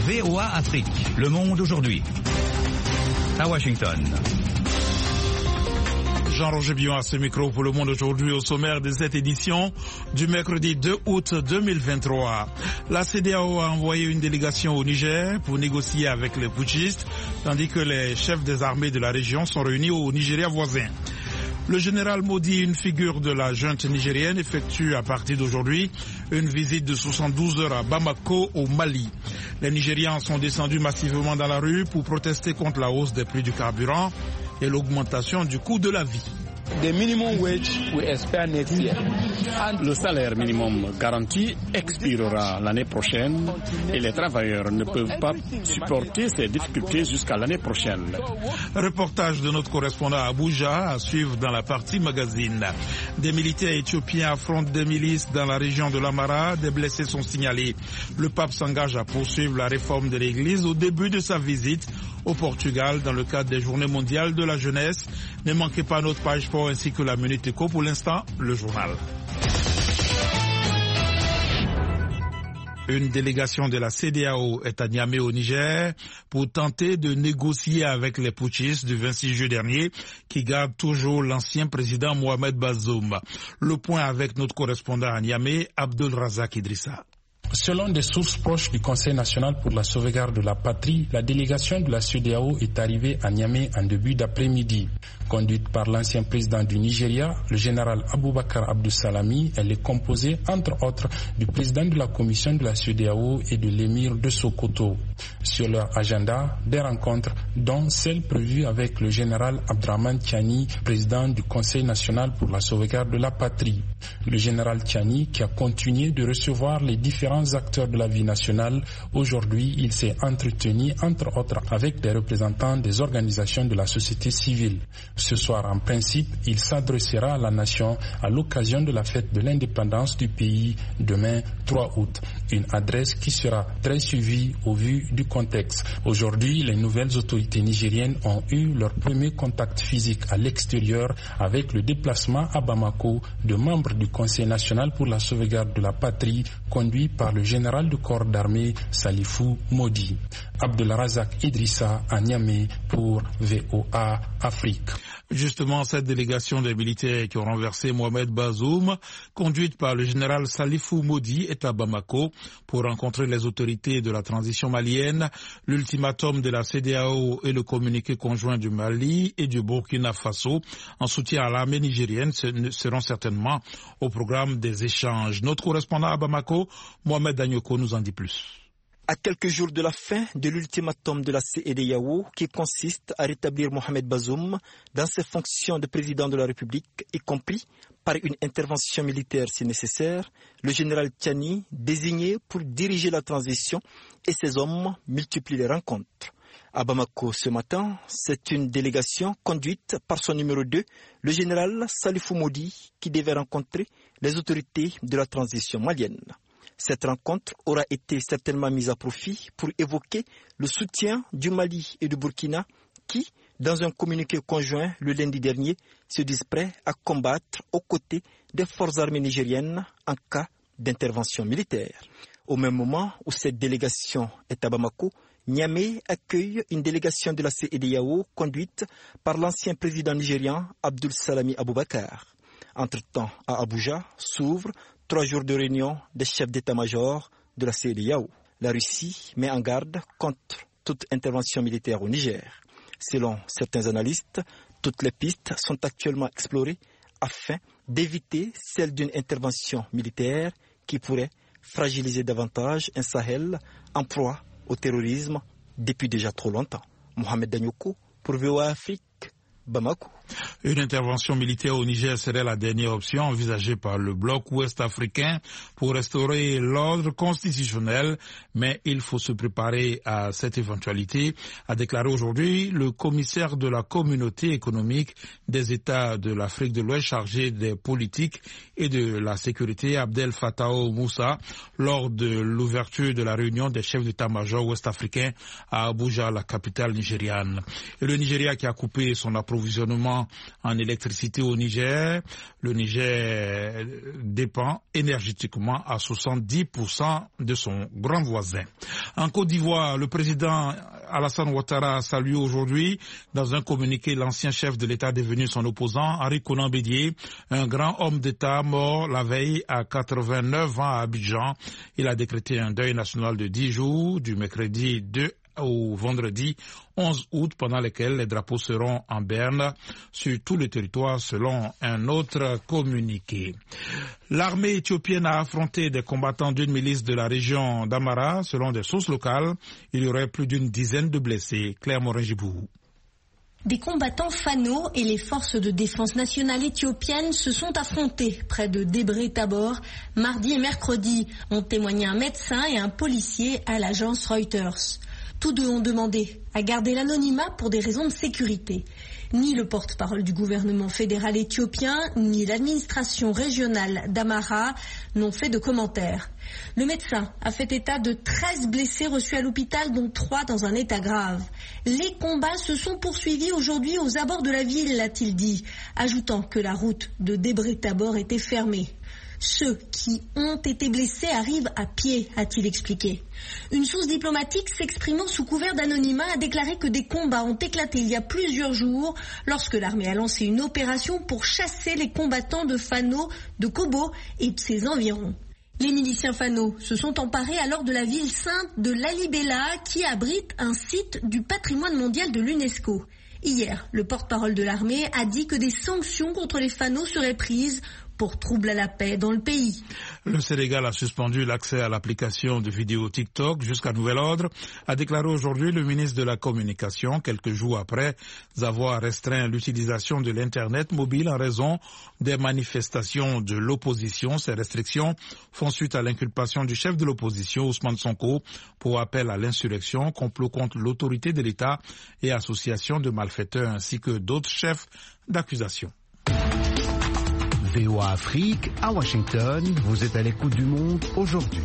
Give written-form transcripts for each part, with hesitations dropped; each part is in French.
VOA Afrique, le monde aujourd'hui. À Washington. Jean-Roger Bion à ce micro pour Le Monde aujourd'hui au sommaire de cette édition du mercredi 2 août 2023. La CEDEAO a envoyé une délégation au Niger pour négocier avec les putschistes, tandis que les chefs des armées de la région sont réunis au Nigeria voisin. Le général Modi, une figure de la junte nigérienne, effectue à partir d'aujourd'hui une visite de 72 heures à Bamako, au Mali. Les Nigérians sont descendus massivement dans la rue pour protester contre la hausse des prix du carburant et l'augmentation du coût de la vie. Le salaire minimum garanti expirera l'année prochaine et les travailleurs ne peuvent pas supporter ces difficultés jusqu'à l'année prochaine. Reportage de notre correspondant à Abuja à suivre dans la partie magazine. Des militaires éthiopiens affrontent des milices dans la région de l'Amara. Des blessés sont signalés. Le pape s'engage à poursuivre la réforme de l'Église au début de sa visite au Portugal dans le cadre des Journées mondiales de la jeunesse. Ne manquez pas notre page sport ainsi que la Minute Éco. Pour l'instant, le journal. Une délégation de la CEDEAO est à Niamey au Niger pour tenter de négocier avec les putschistes du 26 juillet dernier qui gardent toujours l'ancien président Mohamed Bazoum. Le point avec notre correspondant à Niamey, Abdul Razak Idrissa. Selon des sources proches du Conseil national pour la sauvegarde de la patrie, la délégation de la CEDEAO est arrivée à Niamey en début d'après-midi. Conduite par l'ancien président du Nigeria, le général Aboubakar Abdou-Salami, elle est composée entre autres du président de la commission de la CEDEAO et de l'émir de Sokoto. Sur leur agenda, des rencontres dont celle prévue avec le général Abdraman Tiani, président du Conseil national pour la sauvegarde de la patrie. Le général Tiani qui a continué de recevoir les différents acteurs de la vie nationale. Aujourd'hui, il s'est entretenu, entre autres, avec des représentants des organisations de la société civile. Ce soir, en principe, il s'adressera à la nation à l'occasion de la fête de l'indépendance du pays demain 3 août. Une adresse qui sera très suivie au vu du contexte. Aujourd'hui, les nouvelles autorités nigériennes ont eu leur premier contact physique à l'extérieur avec le déplacement à Bamako de membres du Conseil national pour la sauvegarde de la patrie conduit par le général du corps d'armée Salifou Modi. Abdul Razak Idrissa à Niamey pour VOA Afrique. Justement, cette délégation des militaires qui ont renversé Mohamed Bazoum, conduite par le général Salifou Modi, est à Bamako pour rencontrer les autorités de la transition malienne. L'ultimatum de la CEDEAO et le communiqué conjoint du Mali et du Burkina Faso en soutien à l'armée nigérienne seront certainement au programme des échanges. Notre correspondant à Bamako, Mohamed Danyoko, nous en dit plus. À quelques jours de la fin de l'ultimatum de la CEDEAO qui consiste à rétablir Mohamed Bazoum dans ses fonctions de président de la République, y compris par une intervention militaire si nécessaire, le général Tiani, désigné pour diriger la transition, et ses hommes multiplient les rencontres. À Bamako ce matin, c'est une délégation conduite par son numéro 2, le général Salifou Modi, qui devait rencontrer les autorités de la transition malienne. Cette rencontre aura été certainement mise à profit pour évoquer le soutien du Mali et du Burkina qui, dans un communiqué conjoint le lundi dernier, se disent prêts à combattre aux côtés des forces armées nigériennes en cas d'intervention militaire. Au même moment où cette délégation est à Bamako, Niamey accueille une délégation de la CEDEAO conduite par l'ancien président nigérian Abdul Salami Aboubakar. Entre-temps, à Abuja s'ouvrent 3 jours de réunion des chefs d'état-major de la CEDEAO. La Russie met en garde contre toute intervention militaire au Niger. Selon certains analystes, toutes les pistes sont actuellement explorées afin d'éviter celle d'une intervention militaire qui pourrait fragiliser davantage un Sahel en proie au terrorisme depuis déjà trop longtemps. Mohamed Danyoko pour VOA Afrique, Bamako. Une intervention militaire au Niger serait la dernière option envisagée par le bloc ouest africain pour restaurer l'ordre constitutionnel, mais il faut se préparer à cette éventualité, a déclaré aujourd'hui le commissaire de la communauté économique des États de l'Afrique de l'Ouest chargé des politiques et de la sécurité, Abdel Fattah Moussa, lors de l'ouverture de la réunion des chefs d'état-major ouest-africains à Abuja, la capitale nigériane. Et le Nigeria qui a coupé son approvisionnement d'approvisionnement en électricité au Niger. Le Niger dépend énergétiquement à 70% de son grand voisin. En Côte d'Ivoire, le président Alassane Ouattara a salué aujourd'hui dans un communiqué l'ancien chef de l'État devenu son opposant, Henri Konan Bédié, un grand homme d'État mort la veille à 89 ans à Abidjan. Il a décrété un deuil national de 10 jours, du mercredi 2 au vendredi 11 août, pendant lesquels les drapeaux seront en berne sur tout le territoire, selon un autre communiqué. L'armée éthiopienne a affronté des combattants d'une milice de la région d'Amara. Selon des sources locales, il y aurait plus d'une dizaine de blessés. Claire Morin-Gibou. Des combattants Fano et les forces de défense nationale éthiopiennes se sont affrontés près de Debre Tabor mardi et mercredi, ont témoigné un médecin et un policier à l'agence Reuters. Tous deux ont demandé à garder l'anonymat pour des raisons de sécurité. Ni le porte-parole du gouvernement fédéral éthiopien, ni l'administration régionale d'Amara n'ont fait de commentaires. Le médecin a fait état de 13 blessés reçus à l'hôpital, dont 3 dans un état grave. Les combats se sont poursuivis aujourd'hui aux abords de la ville, a-t-il dit, ajoutant que la route de Debre Tabor était fermée. Ceux qui ont été blessés arrivent à pied, a-t-il expliqué. Une source diplomatique s'exprimant sous couvert d'anonymat a déclaré que des combats ont éclaté il y a plusieurs jours lorsque l'armée a lancé une opération pour chasser les combattants de Fano, de Kobo et de ses environs. Les miliciens Fano se sont emparés alors de la ville sainte de Lalibela qui abrite un site du patrimoine mondial de l'UNESCO. Hier, le porte-parole de l'armée a dit que des sanctions contre les Fano seraient prises pour trouble à la paix dans le pays. Le Sénégal a suspendu l'accès à l'application de vidéo TikTok jusqu'à nouvel ordre, a déclaré aujourd'hui le ministre de la Communication, quelques jours après avoir restreint l'utilisation de l'Internet mobile en raison des manifestations de l'opposition. Ces restrictions font suite à l'inculpation du chef de l'opposition, Ousmane Sonko, pour appel à l'insurrection, complot contre l'autorité de l'État et association de malfaiteurs, ainsi que d'autres chefs d'accusation. VOA Afrique, à Washington, vous êtes à l'écoute du monde aujourd'hui.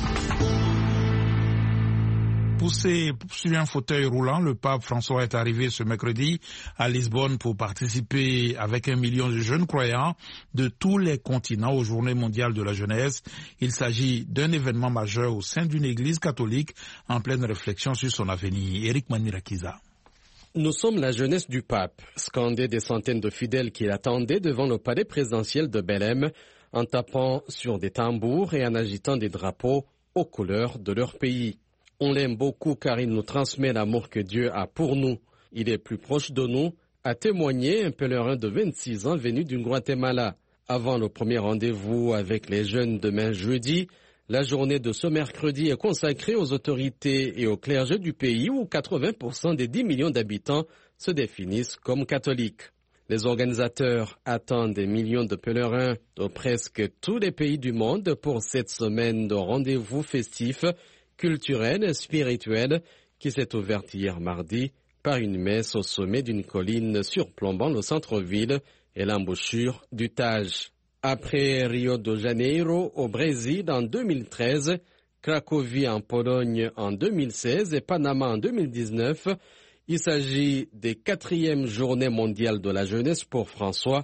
Poussé sur un fauteuil roulant, le pape François est arrivé ce mercredi à Lisbonne pour participer avec 1 million de jeunes croyants de tous les continents aux Journées mondiales de la jeunesse. Il s'agit d'un événement majeur au sein d'une église catholique en pleine réflexion sur son avenir. Eric Manirakiza. Nous sommes la jeunesse du pape, scandaient des centaines de fidèles qui l'attendaient devant le palais présidentiel de Belém, en tapant sur des tambours et en agitant des drapeaux aux couleurs de leur pays. On l'aime beaucoup car il nous transmet l'amour que Dieu a pour nous. Il est plus proche de nous, a témoigné un pèlerin de 26 ans venu du Guatemala. Avant le premier rendez-vous avec les jeunes demain jeudi, la journée de ce mercredi est consacrée aux autorités et au clergé du pays où 80% des 10 millions d'habitants se définissent comme catholiques. Les organisateurs attendent des millions de pèlerins de presque tous les pays du monde pour cette semaine de rendez-vous festifs, culturels et spirituels qui s'est ouverte hier mardi par une messe au sommet d'une colline surplombant le centre-ville et l'embouchure du Tage. Après Rio de Janeiro au Brésil en 2013, Cracovie en Pologne en 2016 et Panama en 2019, il s'agit des 4e journées mondiales de la jeunesse pour François,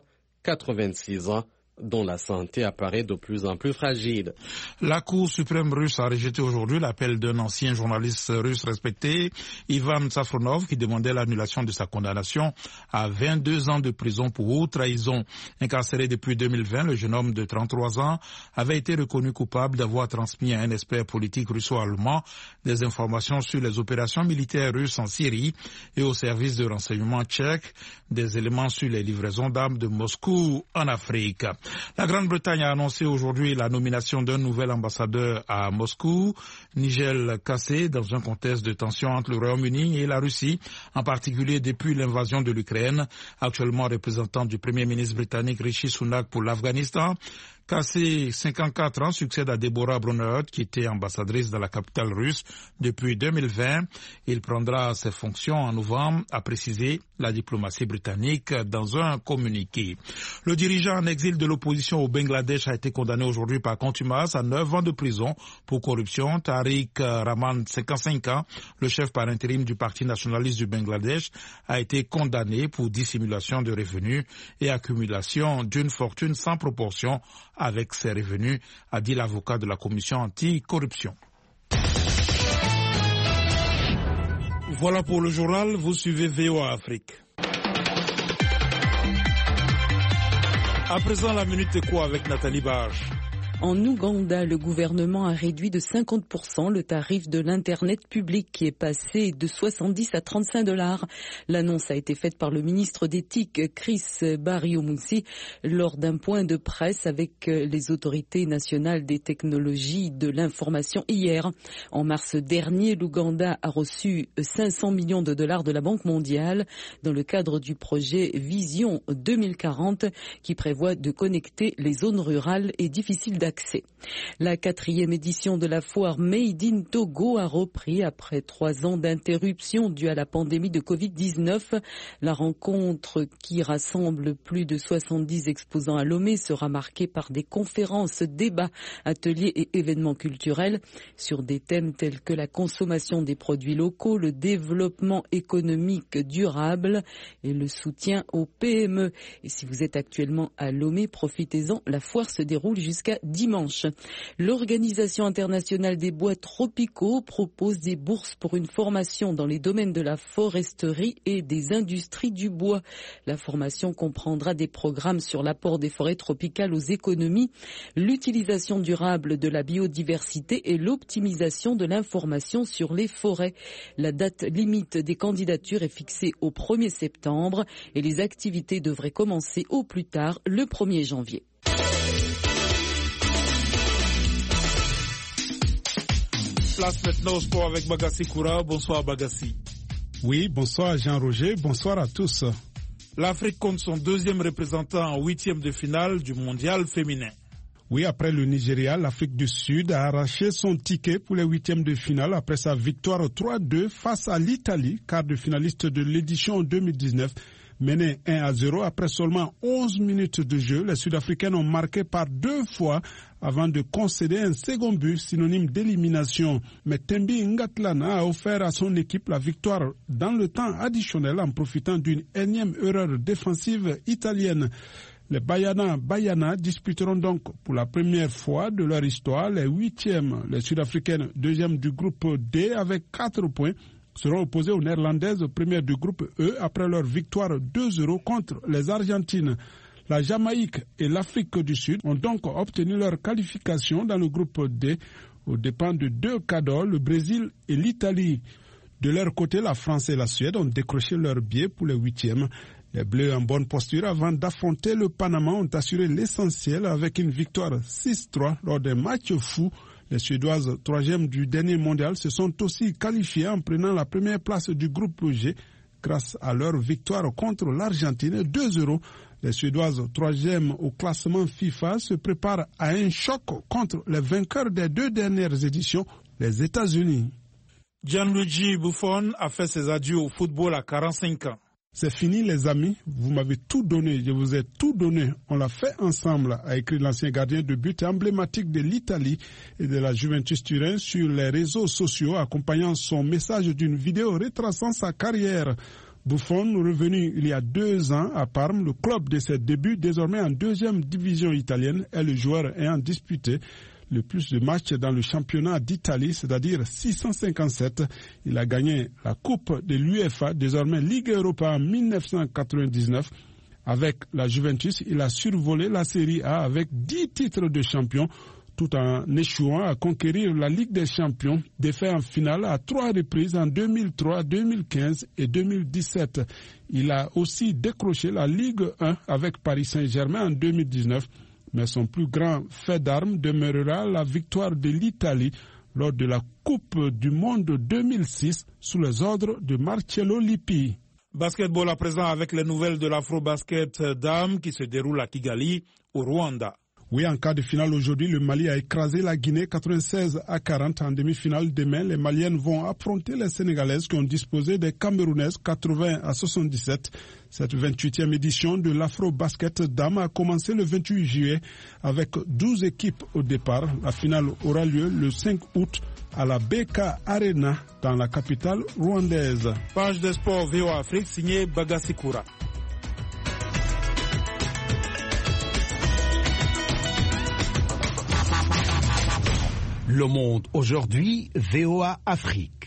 86 ans, dont la santé apparaît de plus en plus fragile. La Cour suprême russe a rejeté aujourd'hui l'appel d'un ancien journaliste russe respecté, Ivan Safronov, qui demandait l'annulation de sa condamnation à 22 ans de prison pour haute trahison. Incarcéré depuis 2020, le jeune homme de 33 ans avait été reconnu coupable d'avoir transmis à un expert politique russo-allemand des informations sur les opérations militaires russes en Syrie et au service de renseignement tchèque, des éléments sur les livraisons d'armes de Moscou en Afrique. La Grande-Bretagne a annoncé aujourd'hui la nomination d'un nouvel ambassadeur à Moscou, Nigel Kassé, dans un contexte de tension entre le Royaume-Uni et la Russie, en particulier depuis l'invasion de l'Ukraine. Actuellement représentant du Premier ministre britannique Rishi Sunak pour l'Afghanistan, Cassé, 54 ans, succède à Deborah Brunerot, qui était ambassadrice dans la capitale russe depuis 2020. Il prendra ses fonctions en novembre, a précisé la diplomatie britannique dans un communiqué. Le dirigeant en exil de l'opposition au Bangladesh a été condamné aujourd'hui par contumace à 9 ans de prison pour corruption. Tariq Rahman, 55 ans, le chef par intérim du Parti nationaliste du Bangladesh, a été condamné pour dissimulation de revenus et accumulation d'une fortune sans proportion avec ses revenus, a dit l'avocat de la commission anti-corruption. Voilà pour le journal, vous suivez VOA Afrique. À présent, la minute éco avec Nathalie Barge. En Ouganda, le gouvernement a réduit de 50% le tarif de l'Internet public qui est passé de 70 à 35 $. L'annonce a été faite par le ministre d'éthique Chris Baryomunsi lors d'un point de presse avec les autorités nationales des technologies de l'information hier. En mars dernier, l'Ouganda a reçu 500 millions de dollars de la Banque mondiale dans le cadre du projet Vision 2040 qui prévoit de connecter les zones rurales et difficiles d'accès. La 4e édition de la foire Made in Togo a repris après 3 ans d'interruption due à la pandémie de Covid-19. La rencontre qui rassemble plus de 70 exposants à Lomé sera marquée par des conférences, débats, ateliers et événements culturels sur des thèmes tels que la consommation des produits locaux, le développement économique durable et le soutien aux PME. Et si vous êtes actuellement à Lomé, profitez-en, la foire se déroule jusqu'à dimanche. L'Organisation internationale des bois tropicaux propose des bourses pour une formation dans les domaines de la foresterie et des industries du bois. La formation comprendra des programmes sur l'apport des forêts tropicales aux économies, l'utilisation durable de la biodiversité et l'optimisation de l'information sur les forêts. La date limite des candidatures est fixée au 1er septembre et les activités devraient commencer au plus tard le 1er janvier. Place maintenant au sport avec Bagassi Koura. Bonsoir Bagassi. Oui, bonsoir Jean-Roger, bonsoir à tous. L'Afrique compte son 2e représentant en 8e de finale du mondial féminin. Oui, après le Nigeria, l'Afrique du Sud a arraché son ticket pour les 8e de finale après sa victoire 3-2 face à l'Italie, quart de finaliste de l'édition 2019. Mené 1-0 après seulement 11 minutes de jeu, les Sud-Africaines ont marqué par 2 fois avant de concéder un second but synonyme d'élimination. Mais Tembi Ngatlana a offert à son équipe la victoire dans le temps additionnel en profitant d'une énième erreur défensive italienne. Les Baiana disputeront donc pour la première fois de leur histoire les 8e. Les Sud-Africaines 2e du groupe D avec 4 points seront opposées aux Néerlandaises premières du groupe E après leur victoire 2-0 contre les Argentines. La Jamaïque et l'Afrique du Sud ont donc obtenu leur qualification dans le groupe D aux dépens de 2 cadors, le Brésil et l'Italie. De leur côté, la France et la Suède ont décroché leur billet pour les 8e. Les Bleus en bonne posture avant d'affronter le Panama ont assuré l'essentiel avec une victoire 6-3 lors des matchs fous. Les Suédoises 3e du dernier mondial se sont aussi qualifiées en prenant la première place du groupe G grâce à leur victoire contre l'Argentine 2-0. Les Suédoises 3e au classement FIFA se préparent à un choc contre les vainqueurs des 2 dernières éditions, les États-Unis. Gianluigi Buffon a fait ses adieux au football à 45 ans. C'est fini les amis, vous m'avez tout donné, je vous ai tout donné, on l'a fait ensemble, a écrit l'ancien gardien de but emblématique de l'Italie et de la Juventus Turin sur les réseaux sociaux, accompagnant son message d'une vidéo retraçant sa carrière. Buffon, revenu il y a 2 ans à Parme, le club de ses débuts, désormais en 2e division italienne, est le joueur ayant disputé le plus de matchs dans le championnat d'Italie, c'est-à-dire 657. Il a gagné la Coupe de l'UEFA, désormais Ligue Europa en 1999. Avec la Juventus, il a survolé la Serie A avec 10 titres de champion, tout en échouant à conquérir la Ligue des Champions, défait en finale à 3 reprises en 2003, 2015 et 2017. Il a aussi décroché la Ligue 1 avec Paris Saint-Germain en 2019. Mais son plus grand fait d'armes demeurera la victoire de l'Italie lors de la Coupe du Monde 2006 sous les ordres de Marcello Lippi. Basketball à présent avec les nouvelles de l'Afro-Basket Dames qui se déroule à Kigali, au Rwanda. Oui, en quart de finale aujourd'hui, le Mali a écrasé la Guinée 96-40 en demi-finale. Demain, les Maliennes vont affronter les Sénégalaises qui ont disposé des Camerounaises 80-77. Cette 28e édition de l'Afro-Basket Dame a commencé le 28 juillet avec 12 équipes au départ. La finale aura lieu le 5 août à la BK Arena dans la capitale rwandaise. Page de sport VOA Afrique signée Bagasikura. Le Monde aujourd'hui, VOA Afrique.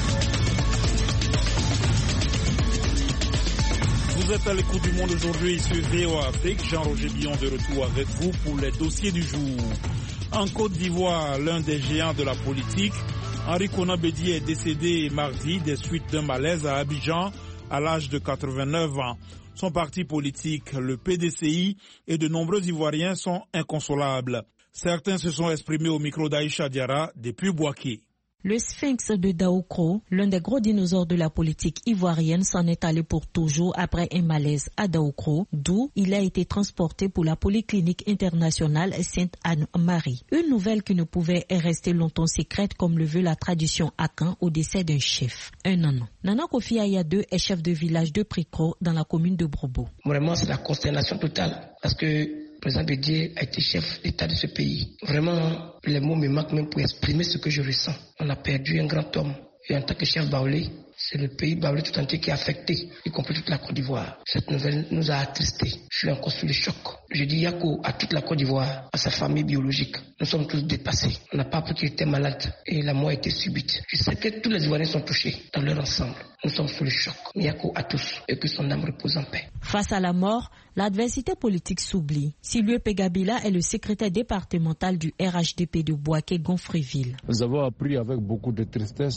Vous êtes à l'écoute du Monde aujourd'hui sur VOA Afrique. Jean-Roger Billon de retour avec vous pour les dossiers du jour. En Côte d'Ivoire, l'un des géants de la politique, Henri Konan Bédié est décédé mardi des suites d'un malaise à Abidjan à l'âge de 89 ans. Son parti politique, le PDCI, et de nombreux Ivoiriens sont inconsolables. Certains se sont exprimés au micro d'Aïcha Diarra depuis Bouaké. Le sphinx de Daoukro, l'un des gros dinosaures de la politique ivoirienne, s'en est allé pour toujours après un malaise à Daoukro, d'où il a été transporté pour la Polyclinique internationale Sainte-Anne-Marie. Une nouvelle qui ne pouvait rester longtemps secrète comme le veut la tradition Akan au décès d'un chef, un nanan. Nana Kofi Ayadou est chef de village de Pricro dans la commune de Brobo. Vraiment, c'est la consternation totale parce que le président Bédié a été chef d'État de ce pays. Vraiment, les mots me manquent même pour exprimer ce que je ressens. On a perdu un grand homme. Et en tant que chef baoulé, c'est le pays baoulé tout entier qui est affecté, y compris toute la Côte d'Ivoire. Cette nouvelle nous a attristés. Je suis encore sous le choc. Je dis Yako à toute la Côte d'Ivoire, à sa famille biologique. Nous sommes tous dépassés. On n'a pas appris qu'il était malade et la mort a été subite. Je sais que tous les Ivoiriens sont touchés dans leur ensemble. Nous sommes sous le choc. Yako à tous et que son âme repose en paix. Face à la mort, l'adversité politique s'oublie. Silvio Pegabila est le secrétaire départemental du RHDP de Bouaké-Gonfreville. Nous avons appris avec beaucoup de tristesse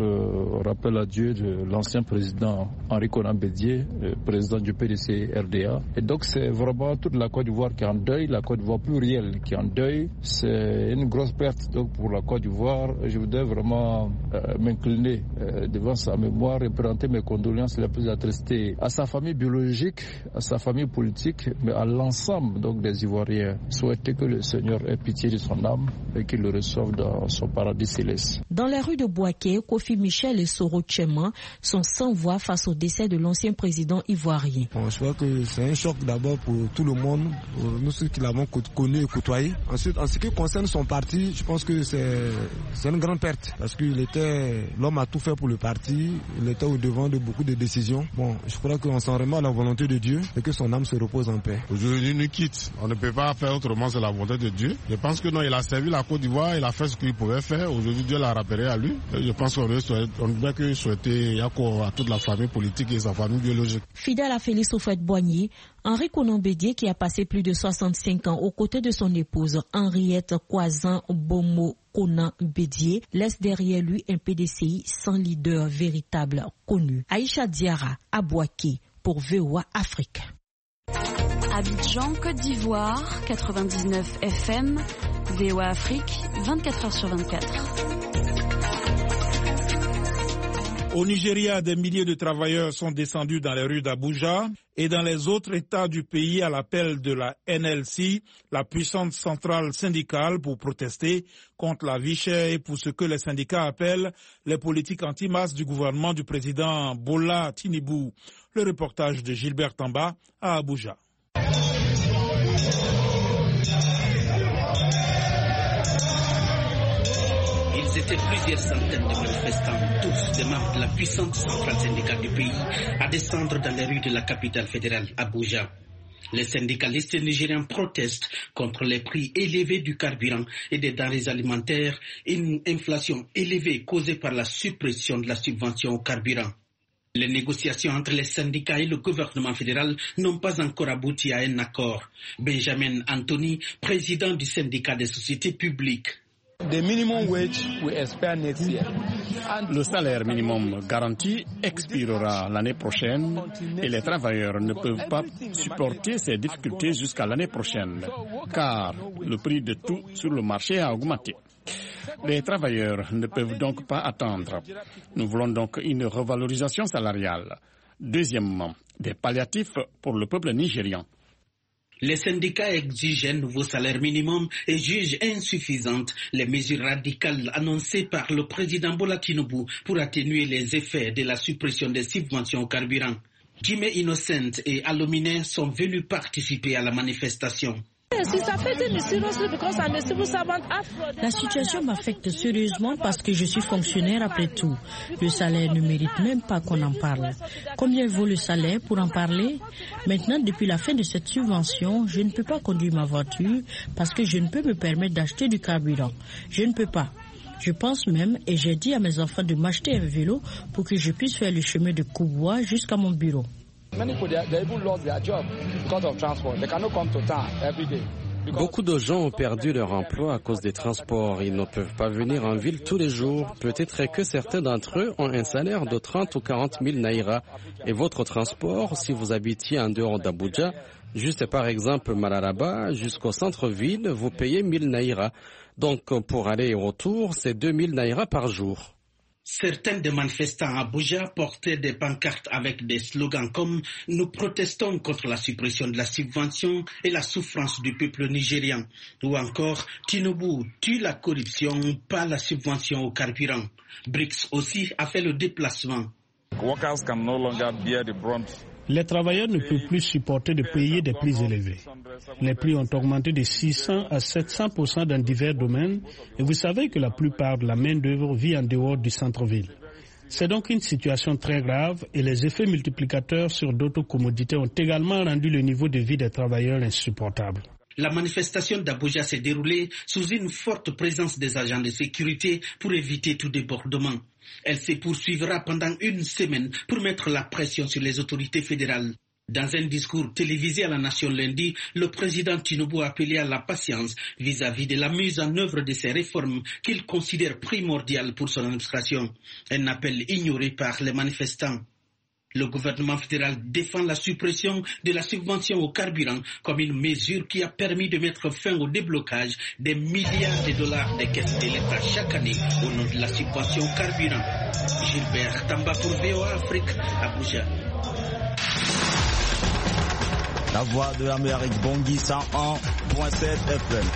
le rappel à Dieu de l'ancien président Henri Konan Bédié, le président du PDC RDA. Et donc c'est vraiment toute la Côte d'Ivoire qui est en deuil, la Côte d'Ivoire plurielle qui est en deuil. C'est une grosse perte donc pour la Côte d'Ivoire. Je voudrais vraiment m'incliner devant sa mémoire et présenter mes condoléances les plus attristées à sa famille biologique, à sa famille politique, mais à l'ensemble donc des Ivoiriens. Souhaiter que le Seigneur ait pitié de son âme et qu'il le reçoive dans son paradis céleste. Dans les rues de Bouaké, Kofi Michel et Soro Tchema sont sans voix face au décès de l'ancien président ivoirien. Bon, je crois que c'est un choc d'abord pour tout le monde, pour nous ceux qui l'avons connu et côtoyé. Ensuite, en ce qui concerne son parti, je pense que c'est une grande perte parce qu'il était l'homme a tout fait pour le parti, il était au devant de beaucoup de décisions. Bon, je crois qu'on s'en remet à la volonté de Dieu et que son âme se repose en paix. Aujourd'hui, nous quitte. On ne peut pas faire autrement, c'est la volonté de Dieu. Je pense que non, il a servi la Côte d'Ivoire, il a fait ce qu'il pouvait faire. Aujourd'hui, Dieu l'a rappelé à lui. Et je pense qu'on doit que souhaiter Yako à toute la famille politique et sa famille biologique. Fidèle à Félix Houphouët-Boigny, Henri Konan Bédié, qui a passé plus de 65 ans aux côtés de son épouse Henriette Kwazan Bomo Konan Bédié, laisse derrière lui un PDCI sans leader véritable connu. Aïcha Diarra, à Bouaké, pour VOA Afrique. Abidjan, Côte d'Ivoire, 99 FM, VOA Afrique, 24h/24. Au Nigeria, des milliers de travailleurs sont descendus dans les rues d'Abuja et dans les autres États du pays à l'appel de la NLC, la puissante centrale syndicale, pour protester contre la vie chère et pour ce que les syndicats appellent les politiques anti-masse du gouvernement du président Bola Tinubu. Le reportage de Gilbert Tamba à Abuja. Ils étaient plusieurs centaines de manifestants, tous des membres de la puissante centrale syndicale du pays, à descendre dans les rues de la capitale fédérale, Abuja. Les syndicalistes nigériens protestent contre les prix élevés du carburant et des denrées alimentaires et une inflation élevée causée par la suppression de la subvention au carburant. Les négociations entre les syndicats et le gouvernement fédéral n'ont pas encore abouti à un accord. Benjamin Anthony, président du syndicat des sociétés publiques. Le salaire minimum garanti expirera l'année prochaine et les travailleurs ne peuvent pas supporter ces difficultés jusqu'à l'année prochaine car le prix de tout sur le marché a augmenté. Les travailleurs ne peuvent donc pas attendre. Nous voulons donc une revalorisation salariale. Deuxièmement, des palliatifs pour le peuple nigérian. Les syndicats exigent un nouveau salaire minimum et jugent insuffisantes les mesures radicales annoncées par le président Bola Tinubu pour atténuer les effets de la suppression des subventions au carburant. Jimé Innocent et Alomine sont venus participer à la manifestation. La situation m'affecte sérieusement parce que je suis fonctionnaire après tout. Le salaire ne mérite même pas qu'on en parle. Combien vaut le salaire pour en parler? Maintenant, depuis la fin de cette subvention, je ne peux pas conduire ma voiture parce que je ne peux me permettre d'acheter du carburant. Je ne peux pas. Je pense même, et j'ai dit à mes enfants de m'acheter un vélo pour que je puisse faire le chemin de Kouboua jusqu'à mon bureau. Beaucoup de gens ont perdu leur emploi à cause des transports. Ils ne peuvent pas venir en ville tous les jours. Peut-être que certains d'entre eux ont un salaire de 30 ou 40 000 naira. Et votre transport, si vous habitiez en dehors d'Abuja, juste par exemple Mararaba, jusqu'au centre-ville, vous payez 1000 naira. Donc pour aller et retour, c'est 2000 naira par jour. Certains des manifestants à Abuja portaient des pancartes avec des slogans comme « Nous protestons contre la suppression de la subvention et la souffrance du peuple nigérian » ou encore « Tinubu tue la corruption, pas la subvention au carburant ». BRICS aussi a fait le déplacement. Les travailleurs ne peuvent plus supporter de payer des prix élevés. Les prix ont augmenté de 600 à 700% dans divers domaines et vous savez que la plupart de la main-d'œuvre vit en dehors du centre-ville. C'est donc une situation très grave et les effets multiplicateurs sur d'autres commodités ont également rendu le niveau de vie des travailleurs insupportable. La manifestation d'Abuja s'est déroulée sous une forte présence des agents de sécurité pour éviter tout débordement. Elle se poursuivra pendant une semaine pour mettre la pression sur les autorités fédérales. Dans un discours télévisé à la Nation lundi, le président Tinubu a appelé à la patience vis-à-vis de la mise en œuvre de ces réformes qu'il considère primordiales pour son administration. Un appel ignoré par les manifestants. Le gouvernement fédéral défend la suppression de la subvention au carburant comme une mesure qui a permis de mettre fin au déblocage des milliards de dollars des caisses de l'État chaque année au nom de la subvention au carburant. Gilbert Tamba pour VOA Afrique, Abuja. La voix de l'Amérique, Bangui 101.7 FM.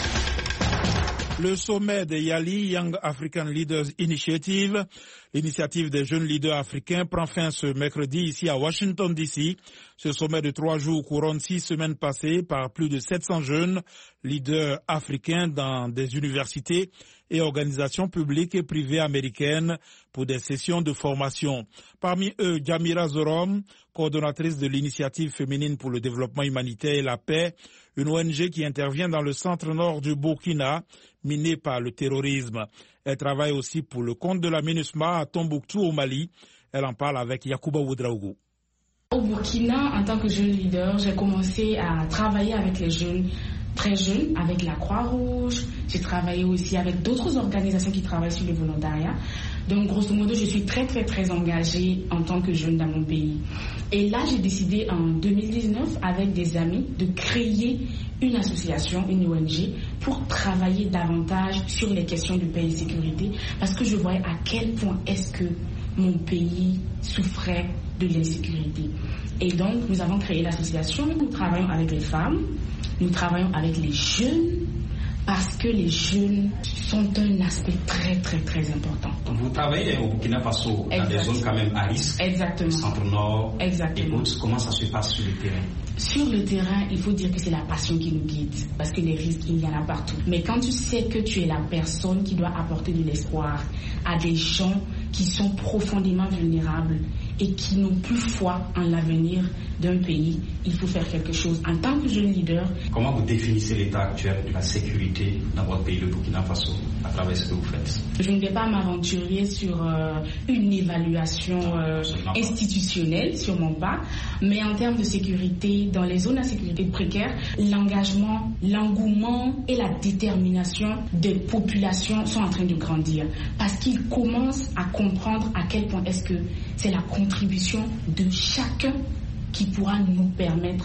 Le sommet de Yali, Young African Leaders Initiative, l'initiative des jeunes leaders africains, prend fin ce mercredi ici à Washington DC. Ce sommet de 3 jours couronne 6 semaines passées par plus de 700 jeunes leaders africains dans des universités et organisations publiques et privées américaines pour des sessions de formation. Parmi eux, Jamira Zorom, coordonnatrice de l'initiative féminine pour le développement humanitaire et la paix, une ONG qui intervient dans le centre-nord du Burkina, miné par le terrorisme. Elle travaille aussi pour le compte de la MINUSMA à Tombouctou au Mali. Elle en parle avec Yacouba Ouedraogo. Au Burkina, en tant que jeune leader, j'ai commencé à travailler avec les jeunes, très jeunes, avec la Croix-Rouge. J'ai travaillé aussi avec d'autres organisations qui travaillent sur le volontariat. Donc, grosso modo, je suis très engagée en tant que jeune dans mon pays. Et là, j'ai décidé en 2019, avec des amis, de créer une association, une ONG, pour travailler davantage sur les questions de paix et sécurité, parce que je voyais à quel point est-ce que mon pays souffrait de l'insécurité. Et donc, nous avons créé l'association, nous travaillons avec les femmes, nous travaillons avec les jeunes, parce que les jeunes sont un aspect très important. Vous travaillez au Burkina Faso dans des zones quand même à risque. Exactement. Centre-Nord. Exactement. Et autres. Comment ça se passe sur le terrain? Sur le terrain, il faut dire que c'est la passion qui nous guide, parce que les risques, il y en a partout. Mais quand tu sais que tu es la personne qui doit apporter de l'espoir à des gens qui sont profondément vulnérables et qui n'ont plus foi en l'avenir d'un pays, il faut faire quelque chose. En tant que jeune leader... Comment vous définissez l'état actuel de la sécurité dans votre pays, le Burkina Faso, à travers ce que vous faites? Je ne vais pas m'aventurer sur une évaluation institutionnelle, sûrement pas, mais en termes de sécurité, dans les zones à sécurité précaire, l'engagement, l'engouement et la détermination des populations sont en train de grandir, parce qu'ils commencent à comprendre à quel point est-ce que c'est la contribution de chacun qui pourra nous permettre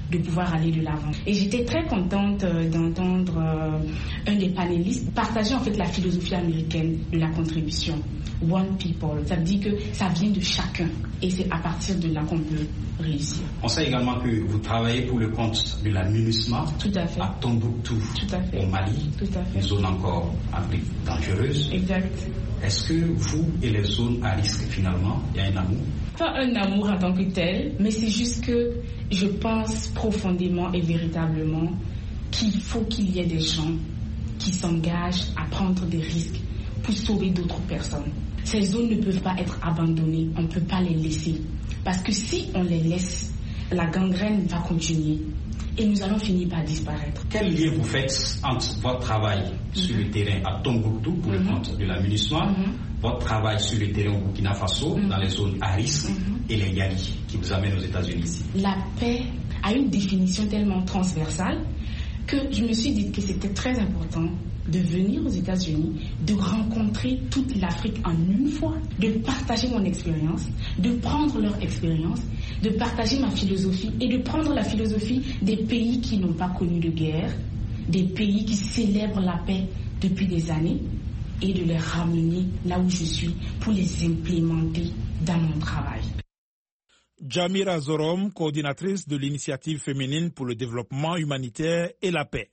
de pouvoir aller de l'avant. Et j'étais très contente d'entendre un des panélistes partager en fait la philosophie américaine de la contribution. One people, ça veut dire que ça vient de chacun et c'est à partir de là qu'on peut réussir. On sait également que vous travaillez pour le compte de la MINUSMA à Tombouctou, au Mali, une zone encore à plus dangereuse. Exact. Est-ce que vous et les zones à risque finalement, il y a un amour? Pas un amour en tant que tel, mais c'est juste que je pense profondément et véritablement qu'il faut qu'il y ait des gens qui s'engagent à prendre des risques pour sauver d'autres personnes. Ces zones ne peuvent pas être abandonnées, on ne peut pas les laisser. Parce que si on les laisse, la gangrène va continuer et nous allons finir par disparaître. Quel lien vous faites entre votre travail sur le terrain à Tombouctou pour le compte de la MINUSMA, votre travail sur le terrain au Burkina Faso, dans les zones à risque, et les Yali qui vous amènent aux États-Unis ici? La paix a une définition tellement transversale que je me suis dit que c'était très important de venir aux États-Unis, de rencontrer toute l'Afrique en une fois, de partager mon expérience, de prendre leur expérience, de partager ma philosophie et de prendre la philosophie des pays qui n'ont pas connu de guerre, des pays qui célèbrent la paix depuis des années et de les ramener là où je suis pour les implémenter dans mon travail. Jamira Zorom, coordinatrice de l'initiative féminine pour le développement humanitaire et la paix.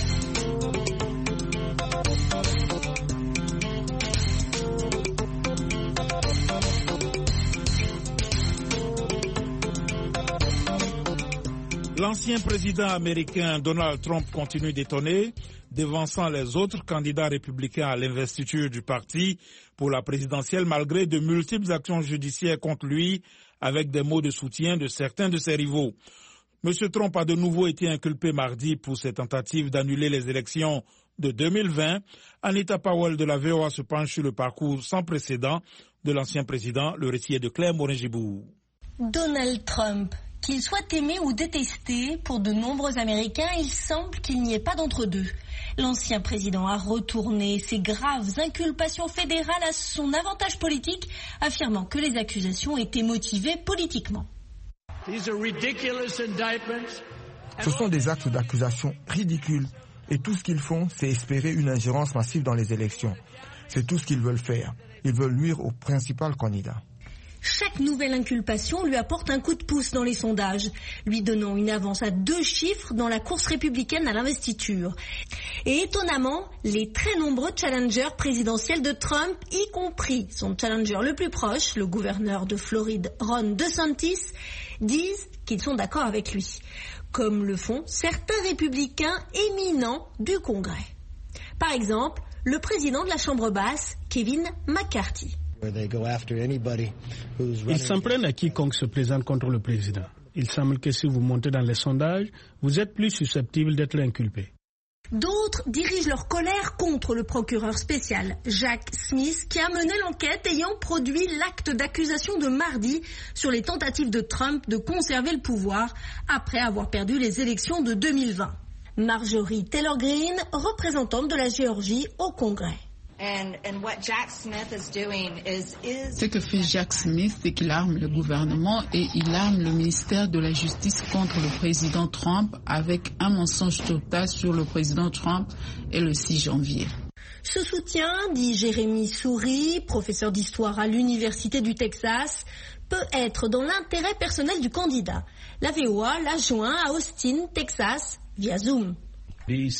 L'ancien président américain Donald Trump continue d'étonner, devançant les autres candidats républicains à l'investiture du parti pour la présidentielle malgré de multiples actions judiciaires contre lui avec des mots de soutien de certains de ses rivaux. M. Trump a de nouveau été inculpé mardi pour ses tentatives d'annuler les élections de 2020. Anita Powell de la VOA se penche sur le parcours sans précédent de l'ancien président. Le récit est de Claire Morin-Gibou. Donald Trump. Qu'il soit aimé ou détesté, pour de nombreux Américains, il semble qu'il n'y ait pas d'entre-deux. L'ancien président a retourné ses graves inculpations fédérales à son avantage politique, affirmant que les accusations étaient motivées politiquement. Ce sont des actes d'accusation ridicules et tout ce qu'ils font, c'est espérer une ingérence massive dans les élections. C'est tout ce qu'ils veulent faire. Ils veulent nuire au principal candidat. Chaque nouvelle inculpation lui apporte un coup de pouce dans les sondages, lui donnant une avance à 2 chiffres dans la course républicaine à l'investiture. Et étonnamment, les très nombreux challengers présidentiels de Trump, y compris son challenger le plus proche, le gouverneur de Floride Ron DeSantis, disent qu'ils sont d'accord avec lui, comme le font certains républicains éminents du Congrès. Par exemple, le président de la Chambre basse, Kevin McCarthy. Ils s'en prennent à quiconque se présente contre le président. Il semble que si vous montez dans les sondages, vous êtes plus susceptible d'être inculpé. D'autres dirigent leur colère contre le procureur spécial Jack Smith qui a mené l'enquête ayant produit l'acte d'accusation de mardi sur les tentatives de Trump de conserver le pouvoir après avoir perdu les élections de 2020. Marjorie Taylor Greene, représentante de la Géorgie au Congrès. Ce que fait Jack Smith, c'est qu'il arme le gouvernement et il arme le ministère de la Justice contre le président Trump avec un mensonge total sur le président Trump et le 6 janvier. Ce soutien, dit Jérémy Souris, professeur d'histoire à l'Université du Texas, peut être dans l'intérêt personnel du candidat. La VOA l'a joint à Austin, Texas, via Zoom. Le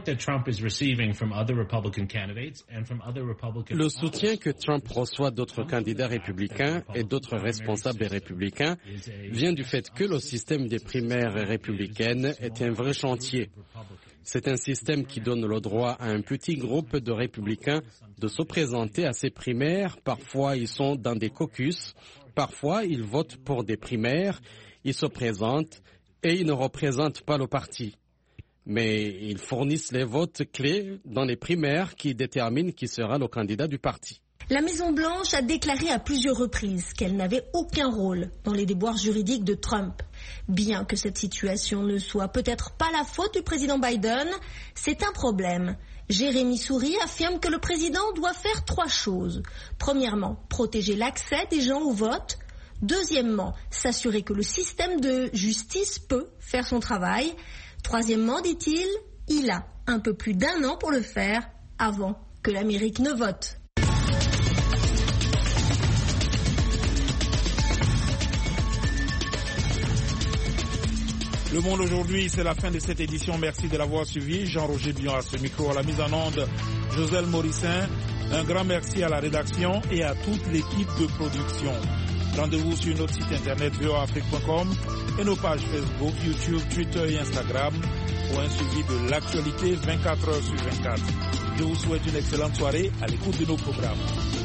soutien que Trump reçoit d'autres candidats républicains et d'autres responsables républicains vient du fait que le système des primaires républicaines est un vrai chantier. C'est un système qui donne le droit à un petit groupe de républicains de se présenter à ces primaires. Parfois, ils sont dans des caucus, parfois, ils votent pour des primaires, ils se présentent et ils ne représentent pas le parti. Mais ils fournissent les votes clés dans les primaires qui déterminent qui sera le candidat du parti. La Maison-Blanche a déclaré à plusieurs reprises qu'elle n'avait aucun rôle dans les déboires juridiques de Trump. Bien que cette situation ne soit peut-être pas la faute du président Biden, c'est un problème. Jérémy Souris affirme que le président doit faire 3 choses. Premièrement, protéger l'accès des gens au vote. Deuxièmement, s'assurer que le système de justice peut faire son travail. Troisièmement, dit-il, il a un peu plus d'1 an pour le faire avant que l'Amérique ne vote. Le Monde aujourd'hui, c'est la fin de cette édition. Merci de l'avoir suivi. Jean-Roger Bion à ce micro, à la mise en onde, Joselle Morissin. Un grand merci à la rédaction et à toute l'équipe de production. Rendez-vous sur notre site internet voaafrique.com et nos pages Facebook, YouTube, Twitter et Instagram pour un suivi de l'actualité 24 heures sur 24. Je vous souhaite une excellente soirée à l'écoute de nos programmes.